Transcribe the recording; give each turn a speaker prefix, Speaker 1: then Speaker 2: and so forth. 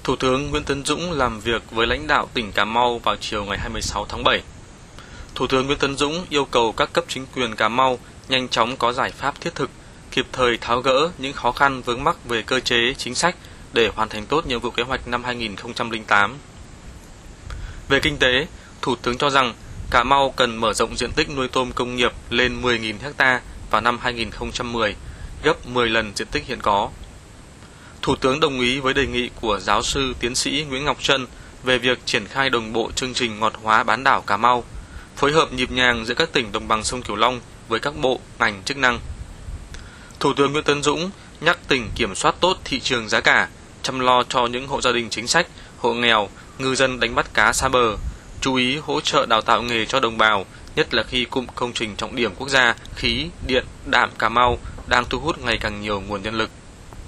Speaker 1: Thủ tướng Nguyễn Tấn Dũng làm việc với lãnh đạo tỉnh Cà Mau vào chiều ngày 26 tháng 7. Thủ tướng Nguyễn Tấn Dũng yêu cầu các cấp chính quyền Cà Mau nhanh chóng có giải pháp thiết thực, kịp thời tháo gỡ những khó khăn vướng mắc về cơ chế, chính sách để hoàn thành tốt nhiệm vụ kế hoạch năm 2008. Về kinh tế, Thủ tướng cho rằng Cà Mau cần mở rộng diện tích nuôi tôm công nghiệp lên 10.000 ha vào năm 2010, gấp 10 lần diện tích hiện có. Thủ tướng đồng ý với đề nghị của giáo sư tiến sĩ Nguyễn Ngọc Trân về việc triển khai đồng bộ chương trình ngọt hóa bán đảo Cà Mau, phối hợp nhịp nhàng giữa các tỉnh đồng bằng sông Cửu Long với các bộ, ngành chức năng. Thủ tướng Nguyễn Tấn Dũng nhắc tỉnh kiểm soát tốt thị trường giá cả, chăm lo cho những hộ gia đình chính sách, hộ nghèo, ngư dân đánh bắt cá xa bờ, chú ý hỗ trợ đào tạo nghề cho đồng bào, nhất là khi cụm công trình trọng điểm quốc gia khí, điện, đạm Cà Mau đang thu hút ngày càng nhiều nguồn nhân lực.